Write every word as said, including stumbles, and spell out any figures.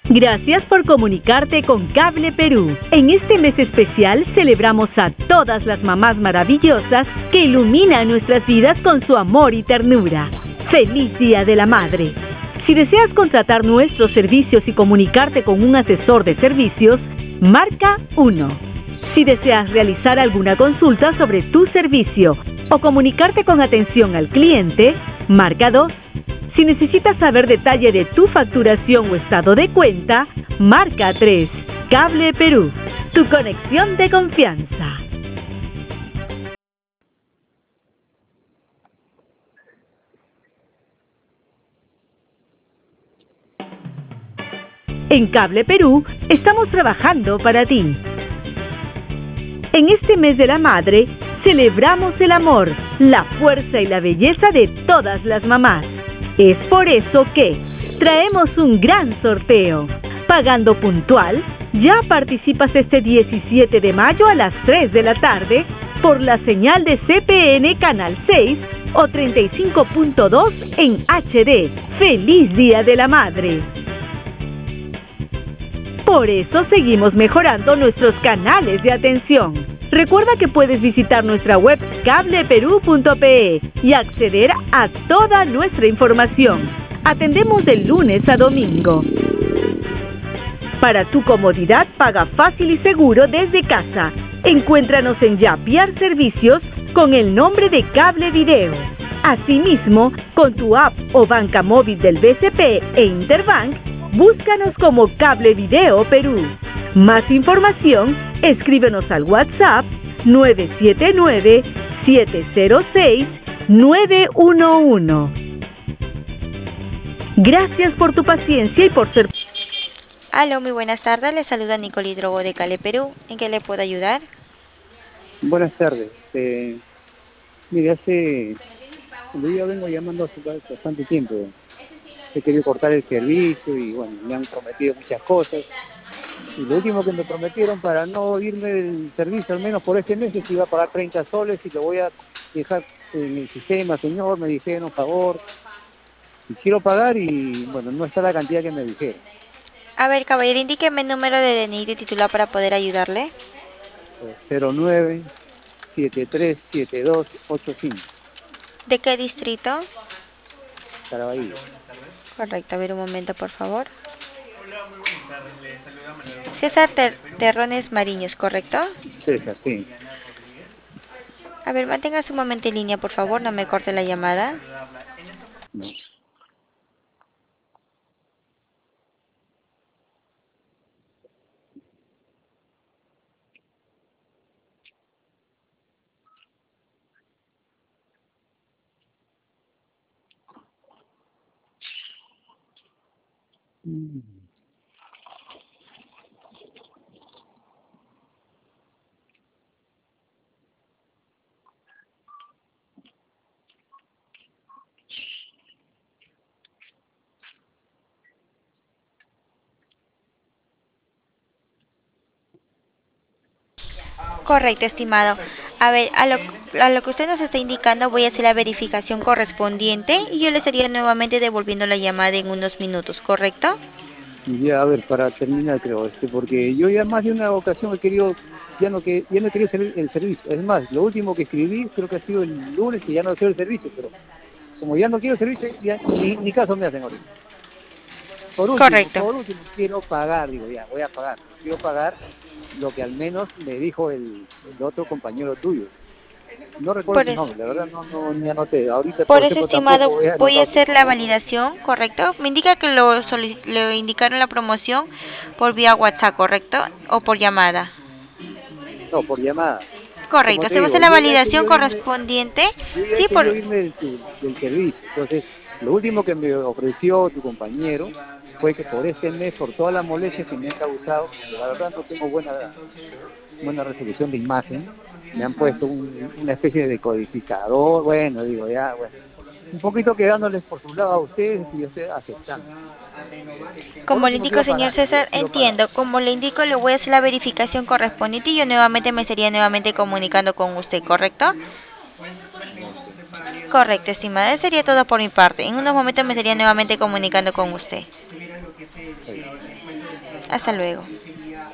Gracias por comunicarte con Cable Perú. En este mes especial celebramos a todas las mamás maravillosas que iluminan nuestras vidas con su amor y ternura. ¡Feliz Día de la Madre! Si deseas contratar nuestros servicios y comunicarte con un asesor de servicios, marca uno. Si deseas realizar alguna consulta sobre tu servicio o comunicarte con atención al cliente, marca dos. Si necesitas saber detalle de tu facturación o estado de cuenta, marca tres. Cable Perú, tu conexión de confianza. En Cable Perú estamos trabajando para ti. En este mes de la madre, celebramos el amor, la fuerza y la belleza de todas las mamás. Es por eso que traemos un gran sorteo. Pagando puntual, ya participas este diecisiete de mayo a las tres de la tarde por la señal de C P N Canal seis o treinta y cinco punto dos en H D. ¡Feliz Día de la Madre! Por eso seguimos mejorando nuestros canales de atención. Recuerda que puedes visitar nuestra web cable perú punto pe y acceder a toda nuestra información. Atendemos de lunes a domingo. Para tu comodidad, paga fácil y seguro desde casa. Encuéntranos en Yapiar Servicios con el nombre de Cable Video. Asimismo, con tu app o banca móvil del B C P e Interbank, búscanos como Cable Video Perú. Más información, escríbenos al WhatsApp nueve siete nueve, siete cero seis, nueve uno uno. Gracias por tu paciencia y por ser... Aló, muy buenas tardes. Le saluda Nicole Hidrogo de Cable Perú. ¿En qué le puedo ayudar? Buenas tardes. Eh, mire, hace... Cuando yo vengo llamando hace bastante tiempo, he querido cortar el servicio y bueno, me han prometido muchas cosas. Y lo último que me prometieron para no irme del servicio, al menos por este mes, es que iba a pagar treinta soles y lo voy a dejar en el sistema, señor, me dijeron, por favor. Y quiero pagar y bueno, no está la cantidad que me dijeron. A ver, caballero, indíqueme el número de D N I de titular para poder ayudarle. cero nueve, siete tres siete dos ocho cinco. ¿De qué distrito? Caraballo. Correcto, a ver un momento, por favor. César Ter Terrones Mariños, ¿correcto? César, sí. A ver, manténgase un momento en línea, por favor, no me corte la llamada. No. Mm. Correcto, estimado. A ver, a lo, a lo que usted nos está indicando, voy a hacer la verificación correspondiente y yo le estaría nuevamente devolviendo la llamada en unos minutos, ¿correcto? Ya, a ver, para terminar creo, este, porque yo ya más de una ocasión he querido, ya no que ya no quería hacer el servicio. Es más, lo último que escribí creo que ha sido el lunes que ya no quiero el servicio, pero como ya no quiero el servicio, ya ni, ni caso me hacen ahorita. Por último, Correcto. por último quiero pagar, digo ya, voy a pagar, quiero pagar lo que al menos me dijo el, el otro compañero tuyo. No recuerdo Por su eso, nombre, la verdad no, no ni anoté. Ahorita por por eso, ejemplo tampoco estimado, voy a voy a anotar. hacer la validación, ¿correcto? Me indica que lo solic- le indicaron la promoción por vía WhatsApp, ¿correcto? O por llamada. No, por llamada. Correcto, Como te se va a hacer digo, la yo ya he validación querido irme, correspondiente. yo ya he Sí, por... querido irme del, del servicio. Entonces, lo último que me ofreció tu compañero fue que por este mes, por todas las molestias que me han causado, que la verdad no tengo buena, buena resolución de imagen, me han puesto un, una especie de decodificador, bueno, digo, ya, bueno. Un poquito quedándoles por su lado a ustedes y yo estoy aceptando. Por Como le último indico, quiero señor pagar, digo, ya César, quiero pagar. entiendo. Como le indico, le voy a hacer la verificación correspondiente y yo nuevamente me estaría nuevamente comunicando con usted, ¿correcto? Okay. Correcto, estimada. Eso sería todo por mi parte. En unos momentos me estaría nuevamente comunicando con usted. Hasta luego.